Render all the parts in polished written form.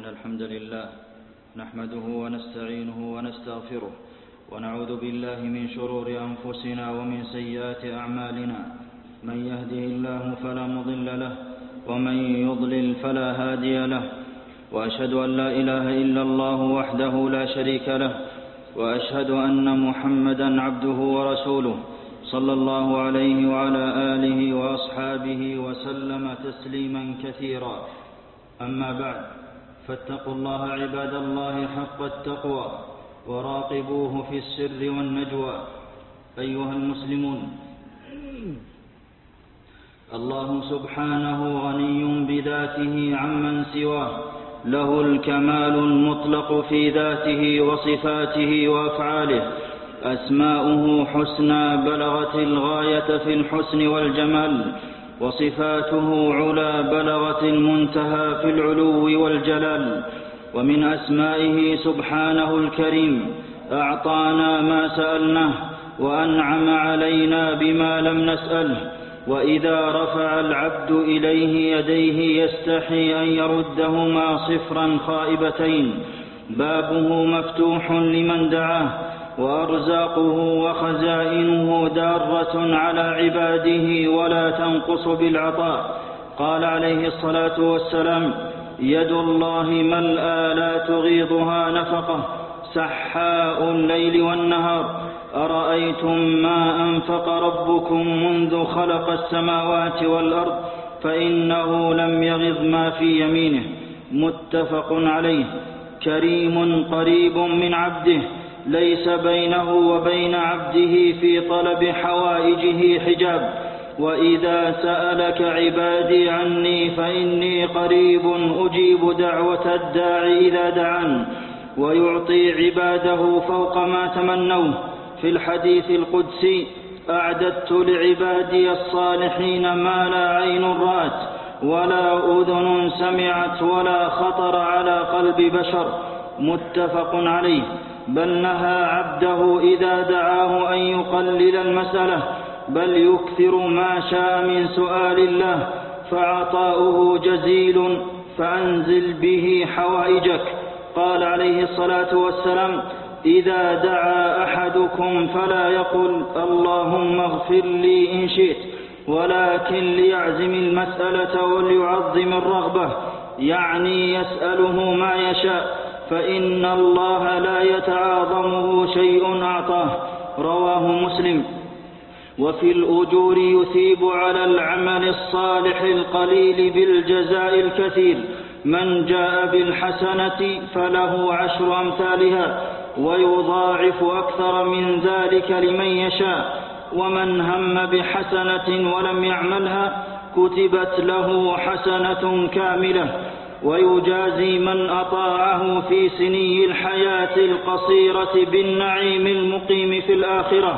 الحمد لله نحمده ونستعينه ونستغفره ونعوذ بالله من شرور أنفسنا ومن سيئات أعمالنا. من يهده الله فلا مضل له ومن يضلل فلا هادي له، وأشهد أن لا إله إلا الله وحده لا شريك له، وأشهد أن محمدا عبده ورسوله صلى الله عليه وعلى آله وأصحابه وسلم تسليما كثيرا. أما بعد، فاتقوا الله عباد الله حق التقوى وراقبوه في السر والنجوى. أيها المسلمون، الله سبحانه غني بذاته عمن سواه، له الكمال المطلق في ذاته وصفاته وأفعاله، أسماؤه حسنى بلغت الغاية في الحسن والجمال، وصفاته علا بلغت المنتهى في العلو والجلال. ومن أسمائه سبحانه الكريم أعطانا ما سألناه وأنعم علينا بما لم نسأله، وإذا رفع العبد إليه يديه يستحي أن يردهما صفرا خائبتين. بابه مفتوح لمن دعاه، وأرزاقه وخزائنه دارة على عباده ولا تنقص بالعطاء. قال عليه الصلاة والسلام: يد الله ملأى لا تغيضها نفقة، سحاء الليل والنهار، أرأيتم ما أنفق ربكم منذ خلق السماوات والأرض فإنه لم يغض ما في يمينه. متفق عليه. كريم قريب من عبده، ليس بينه وبين عبده في طلب حوائجه حجاب. وإذا سألك عبادي عني فإني قريب أجيب دعوة الداعي إذا دعان، ويعطي عباده فوق ما تمنوه. في الحديث القدسي: أعددت لعبادي الصالحين ما لا عين رأت ولا أذن سمعت ولا خطر على قلب بشر. متفق عليه. بل نهى عبده إذا دعاه أن يقلل المسألة، بل يكثر ما شاء من سؤال الله، فعطاؤه جزيل، فأنزل به حوائجك. قال عليه الصلاة والسلام: إذا دعا أحدكم فلا يقل اللهم اغفر لي إن شئت، ولكن ليعزم المسألة وليعظم الرغبة، يعني يسأله ما يشاء، فإن الله لا يتعاظمه شيء أعطاه. رواه مسلم. وفي الأجور يثيب على العمل الصالح القليل بالجزاء الكثير. من جاء بالحسنة فله 10 أمثالها، ويضاعف أكثر من ذلك لمن يشاء. ومن هم بحسنة ولم يعملها كتبت له حسنة كاملة. ويجازي من أطاعه في سني الحياة القصيرة بالنعيم المقيم في الآخرة،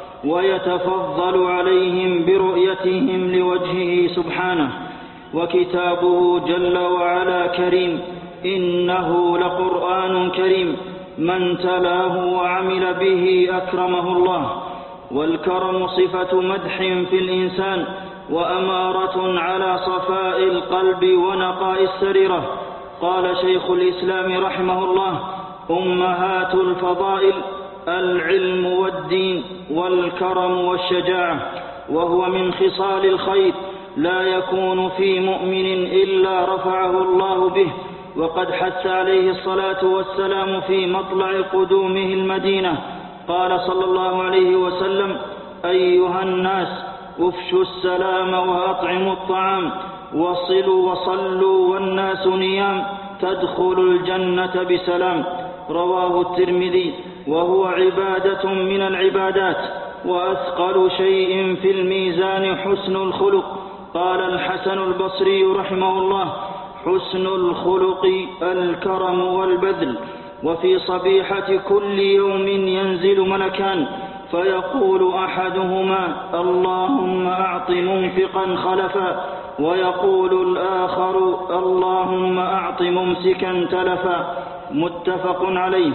ويتفضل عليهم برؤيتهم لوجهه سبحانه. وكتابه جل وعلا كريم، إنه لقرآن كريم، من تلاه وعمل به أكرمه الله. والكرم صفة مدح في الإنسان، وأمارة على صفاء القلب ونقاء السريرة. قال شيخ الإسلام رحمه الله: أمهات الفضائل العلم والدين والكرم والشجاعة، وهو من خصال الخير لا يكون في مؤمن إلا رفعه الله به. وقد حث عليه الصلاة والسلام في مطلع قدومه المدينة، قال صلى الله عليه وسلم: أيها الناس، افشوا السلام وأطعموا الطعام، وصلوا وصلوا والناس نيام، تدخلوا الجنة بسلام. رواه الترمذي. وهو عبادة من العبادات، وأثقل شيء في الميزان حسن الخلق. قال الحسن البصري رحمه الله: حسن الخلق الكرم والبذل. وفي صبيحة كل يوم ينزل ملكان، فيقول أحدهما: اللهم أعط منفقا خلفا، ويقول الآخر: اللهم أعط ممسكا تلفا. متفق عليه.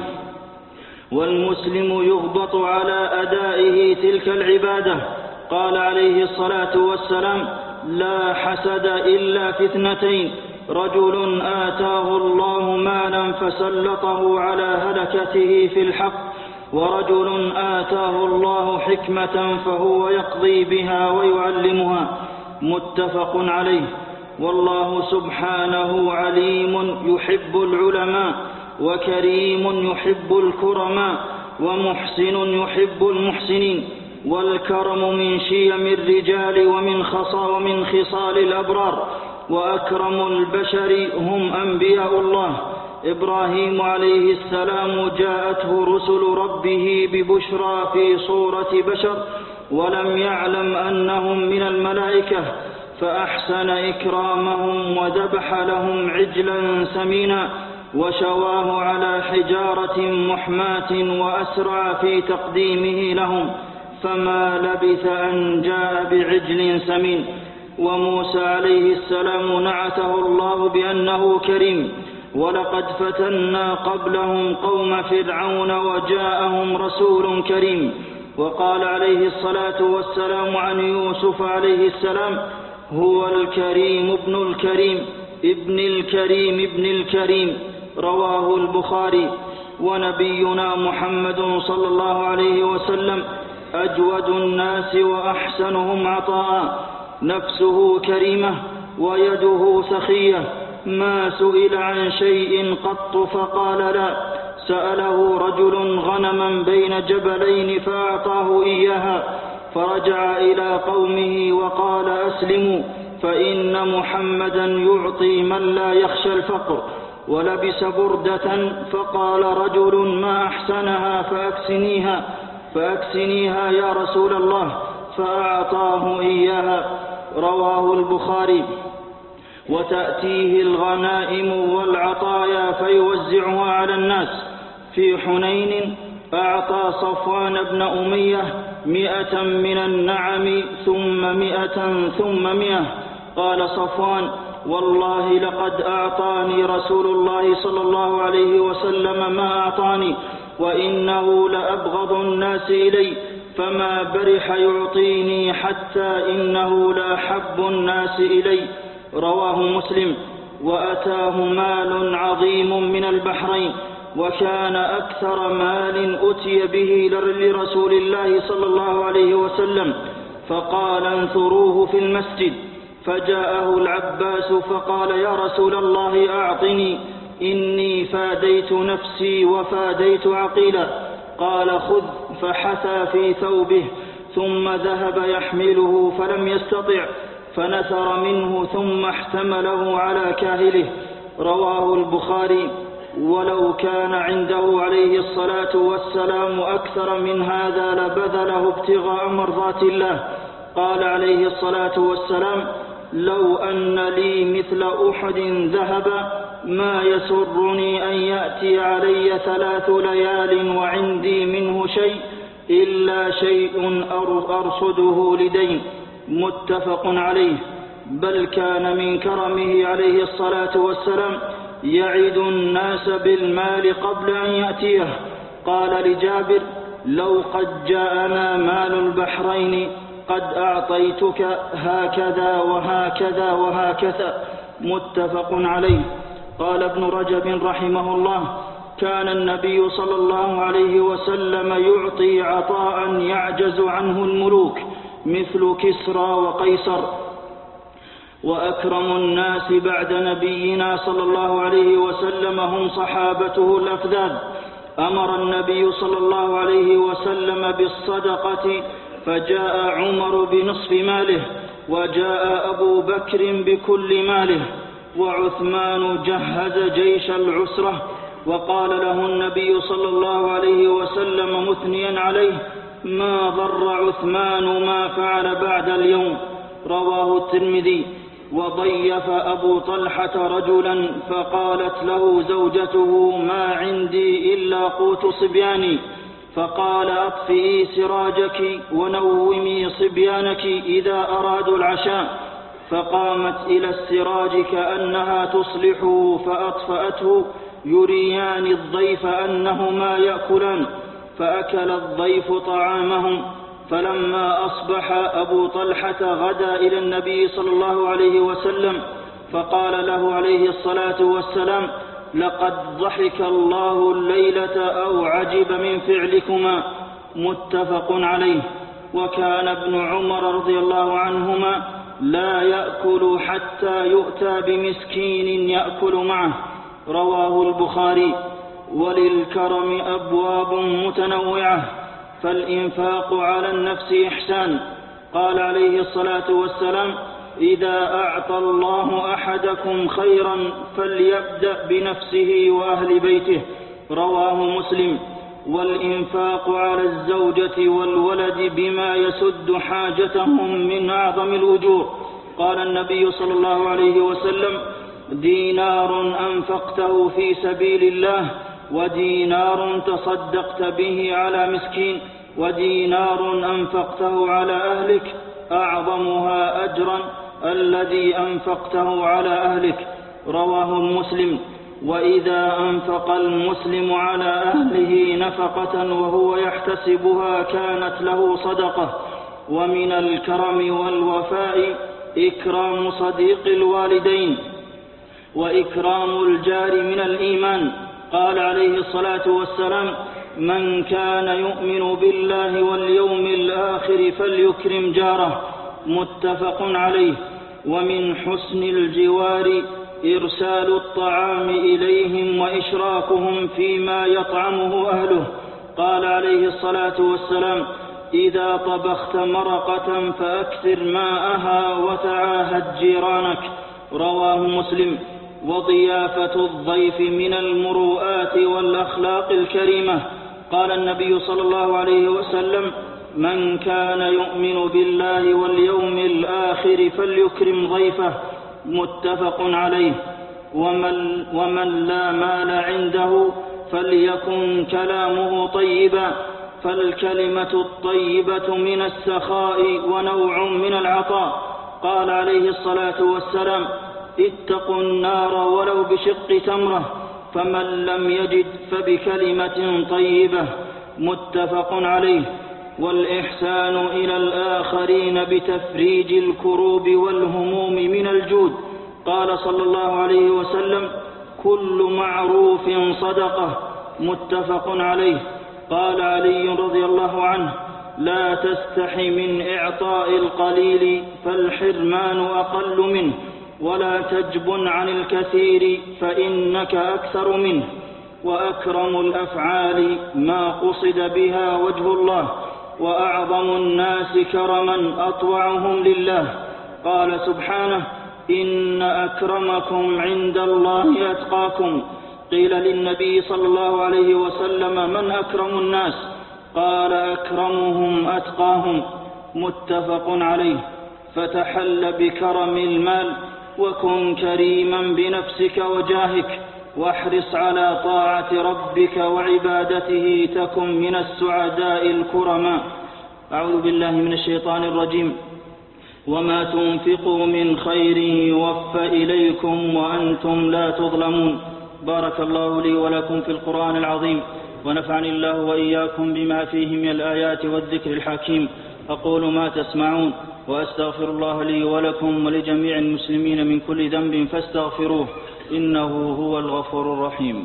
والمسلم يغبط على أدائه تلك العبادة. قال عليه الصلاة والسلام: لا حسد إلا في 2: رجل آتاه الله مالا فسلطه على هلكته في الحق، ورجل آتاه الله حكمة فهو يقضي بها ويعلمها. متفق عليه. والله سبحانه عليم يحب العلماء، وكريم يحب الكرماء، ومحسن يحب المحسنين. والكرم من شيم الرجال ومن خصال الأبرار. وأكرم البشر هم أنبياء الله. إبراهيم عليه السلام جاءته رسل ربه ببشرى في صورة بشر، ولم يعلم أنهم من الملائكة، فأحسن إكرامهم وذبح لهم عجلا سمينا وشواه على حجارة محماة، وأسرع في تقديمه لهم، فما لبث أن جاء بعجل سمين. وموسى عليه السلام نعته الله بأنه كريم. ولقد فتنا قبلهم قوم فرعون وجاءهم رسول كريم. وقال عليه الصلاة والسلام عن يوسف عليه السلام: هو الكريم ابن الكريم ابن الكريم ابن الكريم. رواه البخاري. ونبينا محمد صلى الله عليه وسلم أجود الناس وأحسنهم عطاء، نفسه كريمة ويده سخية، ما سئل عن شيء قط فقال لا. سأله رجل غنما بين جبلين فأعطاه إياها، فرجع إلى قومه وقال: أسلموا، فإن محمدا يعطي من لا يخشى الفقر. ولبس بردة، فقال رجل: ما أحسنها فأكسنيها يا رسول الله، فأعطاه إياها. رواه البخاري. وتأتيه الغنائم والعطايا فيوزعها على الناس. في حنين أعطى صفوان بن أمية 100 من النعم ثم 100 ثم 100. قال صفوان: والله لقد أعطاني رسول الله صلى الله عليه وسلم ما أعطاني، وإنه لأبغض الناس إلي، فما برح يعطيني حتى إنه لأحب الناس إلي. رواه مسلم. وأتاه مال عظيم من البحرين، وكان أكثر مال أتي به لرسول الله صلى الله عليه وسلم، فقال: انثروه في المسجد. فجاءه العباس فقال: يا رسول الله أعطني، إني فاديت نفسي وفاديت عقيلا. قال: خذ. فحثى في ثوبه، ثم ذهب يحمله فلم يستطع، فنثر منه ثم احتمله على كاهله. رواه البخاري. ولو كان عنده عليه الصلاة والسلام أكثر من هذا لبذله ابتغاء مرضات الله. قال عليه الصلاة والسلام: لو أن لي مثل أحد ذهبا ما يسرني أن يأتي علي 3 ليال وعندي منه شيء إلا شيء أرصده لدين. متفق عليه. بل كان من كرمه عليه الصلاة والسلام يعد الناس بالمال قبل أن يأتيه. قال لجابر: لو قد جاءنا مال البحرين قد أعطيتك هكذا وهكذا وهكذا. متفق عليه. قال ابن رجب رحمه الله: كان النبي صلى الله عليه وسلم يعطي عطاء يعجز عنه الملوك، مثل كسرى وقيصر. وأكرم الناس بعد نبينا صلى الله عليه وسلم هم صحابته الأفذاذ. أمر النبي صلى الله عليه وسلم بالصدقة، فجاء عمر بنصف ماله، وجاء أبو بكر بكل ماله، وعثمان جهز جيش العسرة. وقال له النبي صلى الله عليه وسلم مثنيا عليه: ما ضر عثمان ما فعل بعد اليوم. رواه الترمذي. وضيف أبو طلحة رجلا، فقالت له زوجته: ما عندي إلا قوت صبياني. فقال: أطفئي سراجك ونومي صبيانك إذا أرادوا العشاء. فقامت إلى السراج كأنها تصلحه فأطفأته، يريان الضيف أنهما يأكلان. فأكل الضيف طعامهم. فلما أصبح أبو طلحة غدا إلى النبي صلى الله عليه وسلم، فقال له عليه الصلاة والسلام: لقد ضحك الله الليلة أو عجب من فعلكما. متفق عليه. وكان ابن عمر رضي الله عنهما لا يأكل حتى يؤتى بمسكين يأكل معه. رواه البخاري. وللكرم أبواب متنوعة، فالإنفاق على النفس إحسان. قال عليه الصلاة والسلام: إذا أعطى الله أحدكم خيرا فليبدأ بنفسه وأهل بيته. رواه مسلم. والإنفاق على الزوجة والولد بما يسد حاجتهم من أعظم الأجور. قال النبي صلى الله عليه وسلم: دينار أنفقته في سبيل الله، ودينار تصدقت به على مسكين، ودينار أنفقته على أهلك، أعظمها أجرا الذي أنفقته على أهلك. رواه مسلم. وإذا أنفق المسلم على أهله نفقة وهو يحتسبها كانت له صدقة. ومن الكرم والوفاء إكرام صديق الوالدين وإكرام الجار من الإيمان. قال عليه الصلاة والسلام: من كان يؤمن بالله واليوم الآخر فليكرم جاره. متفق عليه. ومن حسن الجوار إرسال الطعام إليهم وإشراكهم فيما يطعمه أهله. قال عليه الصلاة والسلام: إذا طبخت مرقة فأكثر ماءها وتعاهد جيرانك. رواه مسلم. وضيافة الضيف من المروءات والأخلاق الكريمة. قال النبي صلى الله عليه وسلم: من كان يؤمن بالله واليوم الآخر فليكرم ضيفه. متفق عليه. ومن لا مال عنده فليكن كلامه طيبا، فالكلمة الطيبة من السخاء ونوع من العطاء. قال عليه الصلاة والسلام: اتقوا النار ولو بشق تمرة، فمن لم يجد فبكلمة طيبة. متفق عليه. والإحسان إلى الآخرين بتفريج الكروب والهموم من الجود. قال صلى الله عليه وسلم: كل معروف صدقة. متفق عليه. قال علي رضي الله عنه: لا تستحي من إعطاء القليل فالحرمان أقل منه، ولا تجبن عن الكثير فإنك أكثر منه. وأكرم الأفعال ما قصد بها وجه الله، وأعظم الناس كرما أطوعهم لله. قال سبحانه: إن أكرمكم عند الله أتقاكم. قيل للنبي صلى الله عليه وسلم: من أكرم الناس؟ قال: أكرمهم أتقاهم. متفق عليه. فتحل بكرم المال، وكن كريما بنفسك وجاهك، واحرص على طاعة ربك وعبادته تكن من السعداء الكرماء. أعوذ بالله من الشيطان الرجيم. وما تنفقوا من خير يوفى إليكم وأنتم لا تظلمون. بارك الله لي ولكم في القرآن العظيم، ونفعني الله وإياكم بما فيه من الآيات والذكر الحكيم. أقول ما تسمعون، وأستغفر الله لي ولكم ولجميع المسلمين من كل ذنب فاستغفروه، إنه هو الغفور الرحيم.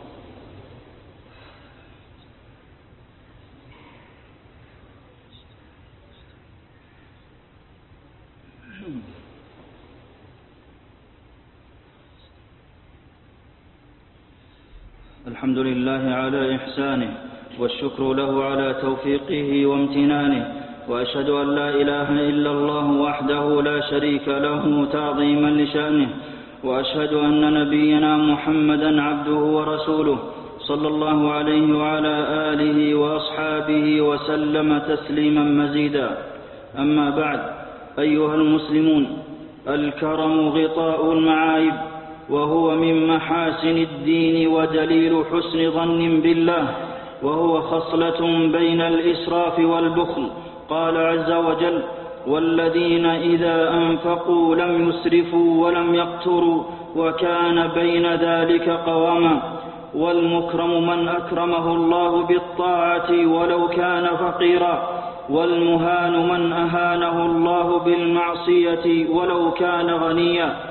الحمد لله على إحسانه، والشكر له على توفيقه وامتنانه، وأشهد أن لا إله إلا الله وحده لا شريك له تعظيما لشأنه، وأشهد أن نبينا محمدا عبده ورسوله صلى الله عليه وعلى آله وأصحابه وسلم تسليما مزيدا. أما بعد، أيها المسلمون، الكرم غطاء المعايب، وهو من محاسن الدين ودليل حسن ظن بالله، وهو خصلة بين الإسراف والبخل. قال عز وجل: والذين إذا أنفقوا لم يسرفوا ولم يقتروا وكان بين ذلك قواما. والمكرم من أكرمه الله بالطاعة ولو كان فقيرا، والمهان من أهانه الله بالمعصية ولو كان غنيا.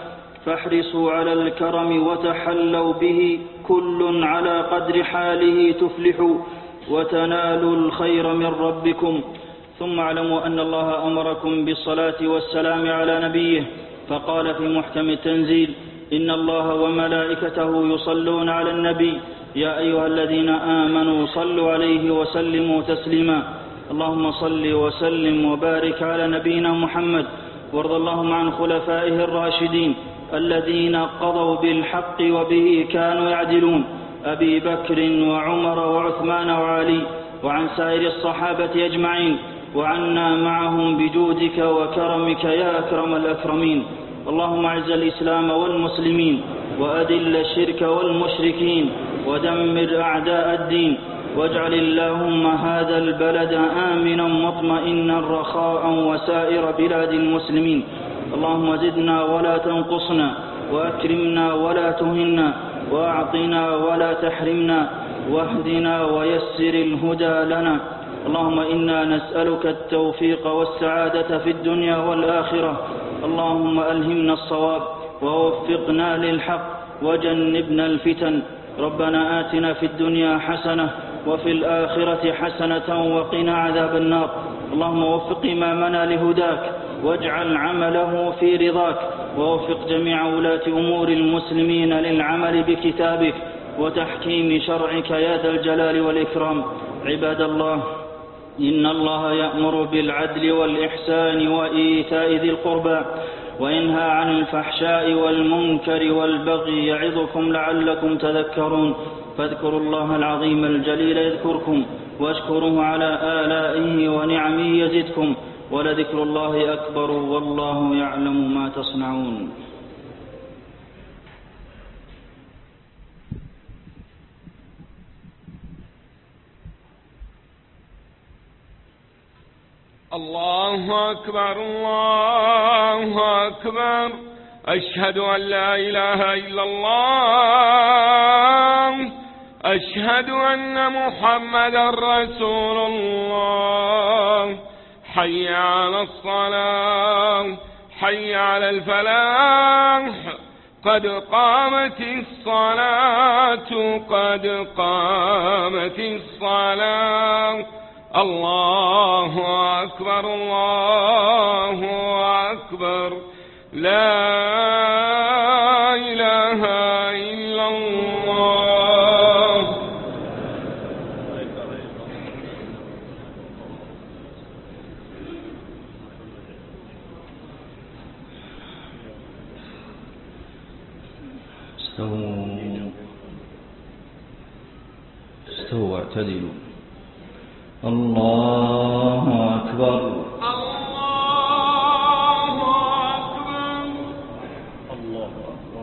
فاحرصوا على الكرم وتحلوا به، كل على قدر حاله تفلحوا وتنالوا الخير من ربكم. ثم اعلموا أن الله أمركم بالصلاة والسلام على نبيه، فقال في محكم التنزيل: إن الله وملائكته يصلون على النبي يا أيها الذين آمنوا صلوا عليه وسلموا تسليما. اللهم صل وسلم وبارك على نبينا محمد، وارض اللهم عن خلفائه الراشدين الذين قضوا بالحق وبه كانوا يعدلون، أبي بكر وعمر وعثمان وعلي، وعن سائر الصحابة أجمعين، وعنا معهم بجودك وكرمك يا أكرم الأكرمين. اللهم اعز الإسلام والمسلمين، وأذل الشرك والمشركين، ودمر أعداء الدين، واجعل اللهم هذا البلد آمنا مطمئنا رخاء وسائر بلاد المسلمين. اللهم زدنا ولا تنقصنا، وأكرمنا ولا تهنا، وأعطنا ولا تحرمنا، واهدنا ويسر الهدى لنا. اللهم إنا نسألك التوفيق والسعادة في الدنيا والآخرة. اللهم ألهمنا الصواب ووفقنا للحق وجنبنا الفتن. ربنا آتنا في الدنيا حسنة وفي الآخرة حسنة وقنا عذاب النار. اللهم وفق إمامنا لهداك، واجعل عمله في رضاك، ووفق جميع ولاة أمور المسلمين للعمل بكتابك وتحكيم شرعك يا ذا الجلال والإكرام. عباد الله، إن الله يأمر بالعدل والإحسان وإيتاء ذي القربى، وينهى عن الفحشاء والمنكر والبغي، يعظكم لعلكم تذكرون. فاذكروا الله العظيم الجليل يذكركم، واشكروه على آلائه ونعمه يزدكم، ولذكر الله أكبر، والله يعلم ما تصنعون. الله أكبر الله أكبر، أشهد أن لا إله إلا الله، أشهد أن محمدا رسول الله. حي على الصلاة، حي على الفلاح، قد قامت الصلاة، قد قامت الصلاة. الله أكبر الله أكبر، لا إله إلا الله. استووا واعتدلوا. الله أكبر الله أكبر، الله أكبر.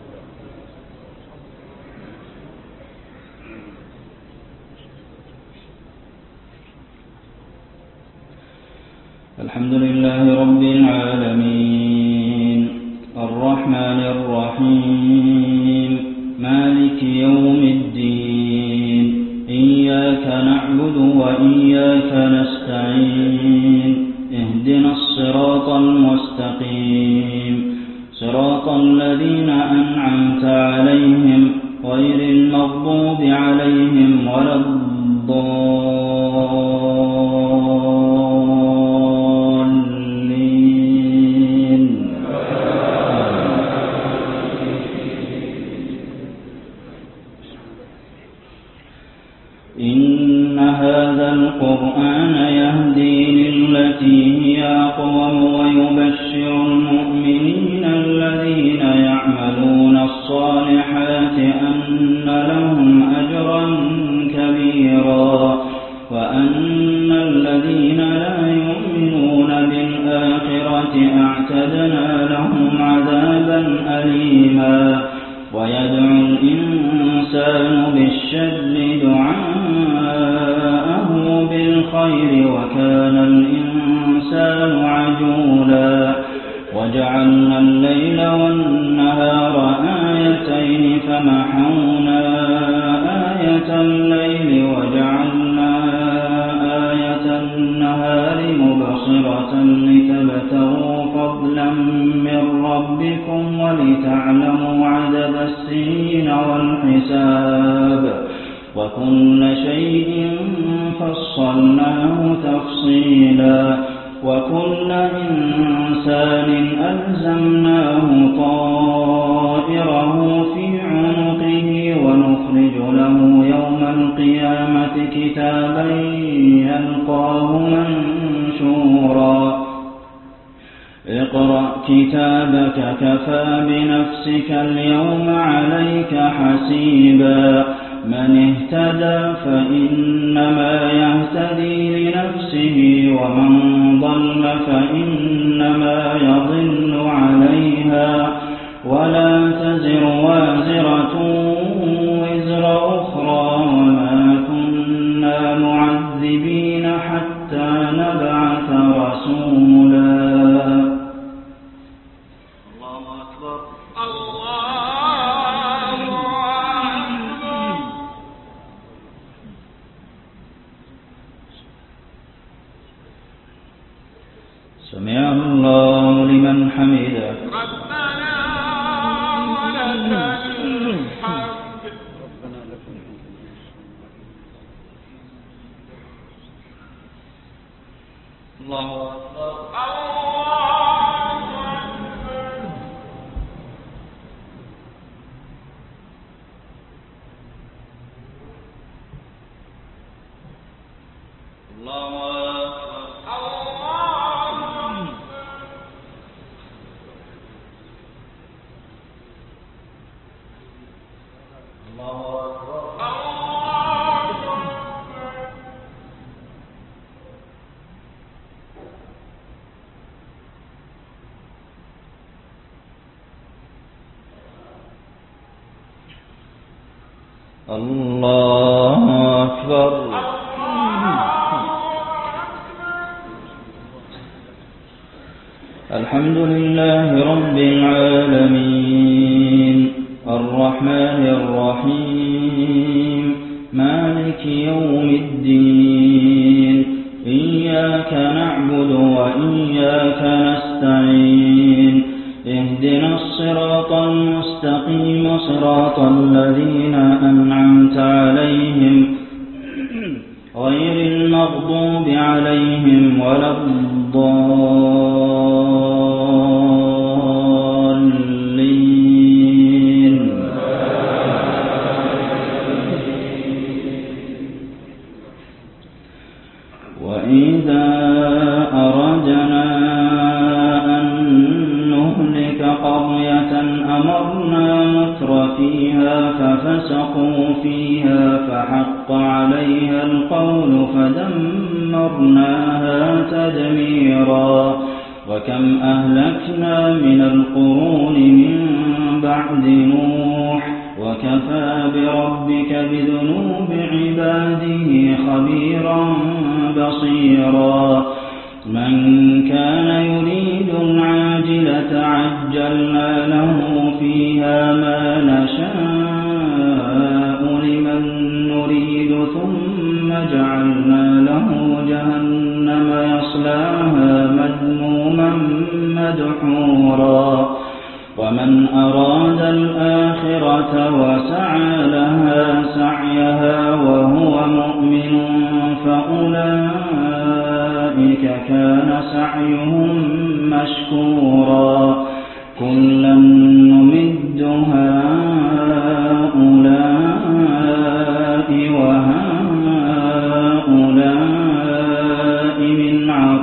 الحمد لله رب العالمين، الرحمن الرحيم، مالك يوم الدين، إياك نعبد وإياك نستعين، اهدنا الصراط المستقيم، صراط الذين أنعمت عليهم غير المغضوب عليهم ولا الضالين. إن هذا القرآن يهدي للتي هي أقوم، ويبشر المؤمنين الذين يعملون الصالحات أن لهم أجرا كبيرا، وأن الذين لا يؤمنون بالآخرة أعتدنا لهم عذابا أليما. ويدعو الإنسان بالشر دعاءه بالخير، وكان الإنسان عجولا. وجعلنا الليل والنهار آيتين، فمحونا آية الليل وجعلنا آية النهار مبصرة، لتبتغوا فضلا من ربكم ولتعلموا وكل شيء فصلناه تفصيلا وكل إنسان ألزمناه طائره في عنقه ونخرج له يوم القيامة كتابا يلقاه منشورا اقرأ كتابك كفى بنفسك اليوم عليك حسيبا من اهتدى فإنما يهتدي لنفسه ومن ضل فإنما يضل عليها ولا تزر وازرة وزر أخرى وما كنا معذبين حتى نبعث رسولا. الله أكبر. سمع الله لمن حمده. ربنا ولك الحمد. الله أكبر. الله الله أكبر. الحمد لله رب العالمين الرحمن الرحيم مالك يوم الدين إياك نعبد وإياك نستعين اهدنا الصراط المستقيم صراط الذين أنعمت عليهم غير المغضوب عليهم ولا الضالين. وإذا أردنا أن نهلك قرية أمرنا متر فيها ففسقوا فيها فحق عليها القول فدمرناها تدميرا. وكم أهلكنا من القرون من بعد نوح وكفى بربك بذنوب عباده خبيرا بصيرا. من كان يريد العاجلة عجلنا له فيها ما نشاء لمن نريد ثم جعلنا له جهنم يصلاها مذموما مدحورا. ومن أراد الآخرة وسعى لها سعيها وهو مؤمن فأولئك كان سعيهم مشكورا. كلا نمد هؤلاء وهؤلاء من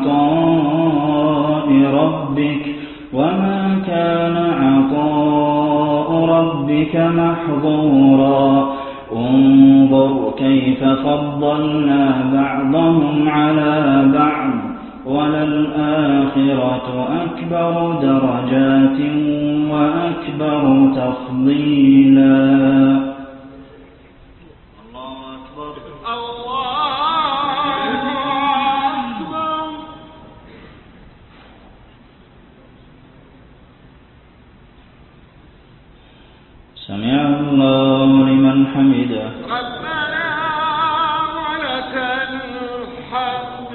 عطاء ربك وما كان عطاء ربك محظورا. انظر كيف فضلنا بعضهم على بعض وللآخرة أكبر درجات وأكبر تفضيلا. الله أكبر. سمع الله لمن حمده. ربنا ولك الحمد.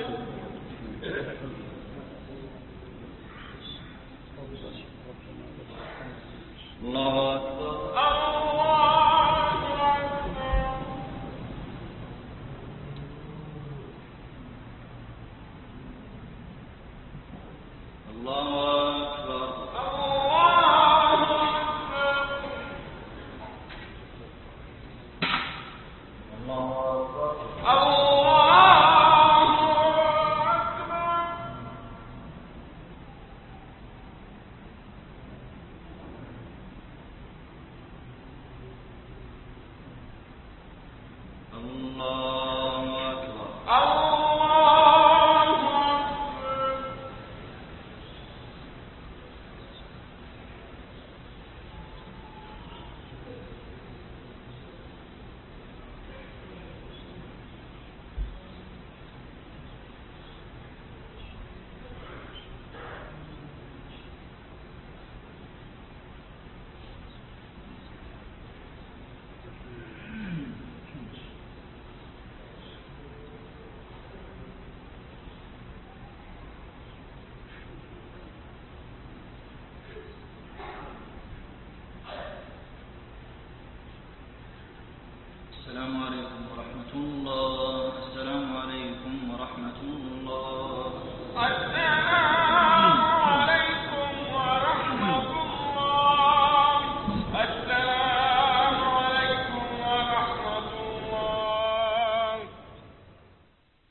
الله أكبر. الله السلام عليكم ورحمة الله